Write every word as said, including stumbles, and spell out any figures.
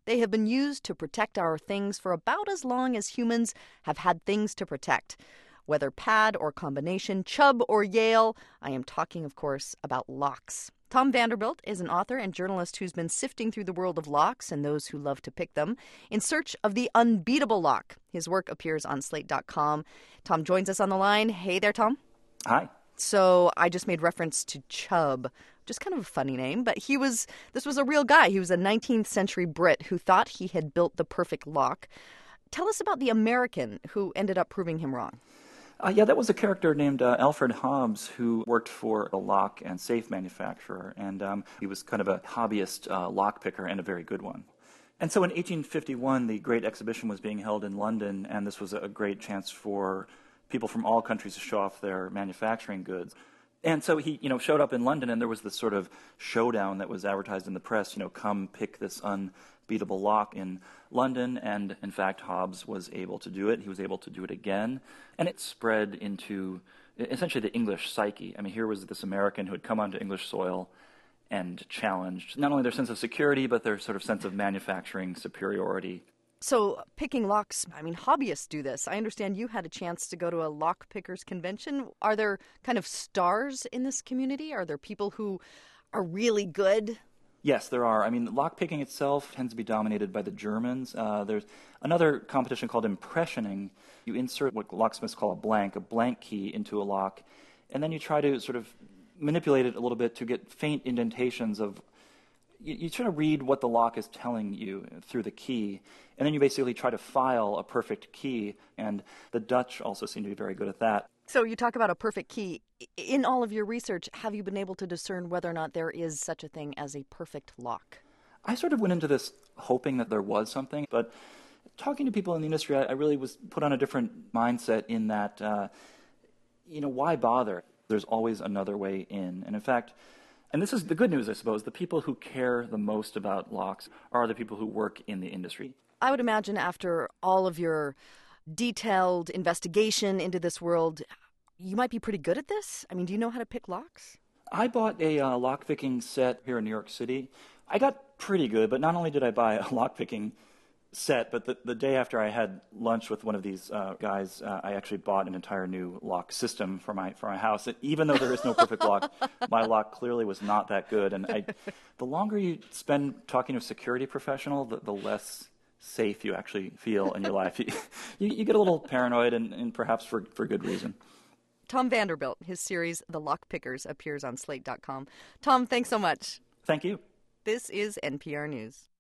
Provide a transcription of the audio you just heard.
They have been used to protect our things for about as long as humans have had things to protect. Whether pad or combination, Chubb or Yale, I am talking, of course, about locks. Tom Vanderbilt is an author and journalist who's been sifting through the world of locks and those who love to pick them in search of the unbeatable lock. His work appears on slate dot com. Tom joins us on the line. Hey there, Tom. Hi. So I just made reference to Chubb, just kind of a funny name, but he was this was a real guy. He was a nineteenth century Brit who thought he had built the perfect lock. Tell us about the American who ended up proving him wrong. Uh, yeah, that was a character named uh, Alfred Hobbs who worked for a lock and safe manufacturer, and um, he was kind of a hobbyist uh, lock picker and a very good one. And so in eighteen fifty-one, the Great Exhibition was being held in London, and this was a great chance for people from all countries to show off their manufacturing goods. And so he, you know, showed up in London, and there was this sort of showdown that was advertised in the press, you know, come pick this unbeatable lock in London. And in fact, Hobbs was able to do it. He was able to do it again. And it spread into essentially the English psyche. I mean, here was this American who had come onto English soil and challenged not only their sense of security, but their sort of sense of manufacturing superiority. So picking locks, I mean, hobbyists do this. I understand you had a chance to go to a lock pickers convention. Are there kind of stars in this community? Are there people who are really good? Yes, there are. I mean, lockpicking itself tends to be dominated by the Germans. Uh, there's another competition called impressioning. You insert what locksmiths call a blank, a blank key into a lock, and then you try to sort of manipulate it a little bit to get faint indentations of You, you try to read what the lock is telling you through the key, and then you basically try to file a perfect key, and the Dutch also seem to be very good at that. So you talk about a perfect key. In all of your research, have you been able to discern whether or not there is such a thing as a perfect lock? I sort of went into this hoping that there was something, but talking to people in the industry, I, I really was put on a different mindset in that, uh, you know, why bother? There's always another way in. And in fact, and this is the good news, I suppose, the people who care the most about locks are the people who work in the industry. I would imagine after all of your detailed investigation into this world, you might be pretty good at this? I mean, do you know how to pick locks? I bought a uh, lockpicking set here in New York City. I got pretty good, but not only did I buy a lockpicking set, but the, the day after I had lunch with one of these uh, guys, uh, I actually bought an entire new lock system for my for my house. And even though there is no perfect lock, my lock clearly was not that good. And I, the longer you spend talking to a security professional, the, the less safe you actually feel in your life. You, you, you get a little paranoid, and, and perhaps for, for good reason. Tom Vanderbilt, his series The Lock Pickers appears on slate dot com. Tom, thanks so much. Thank you. This is N P R News.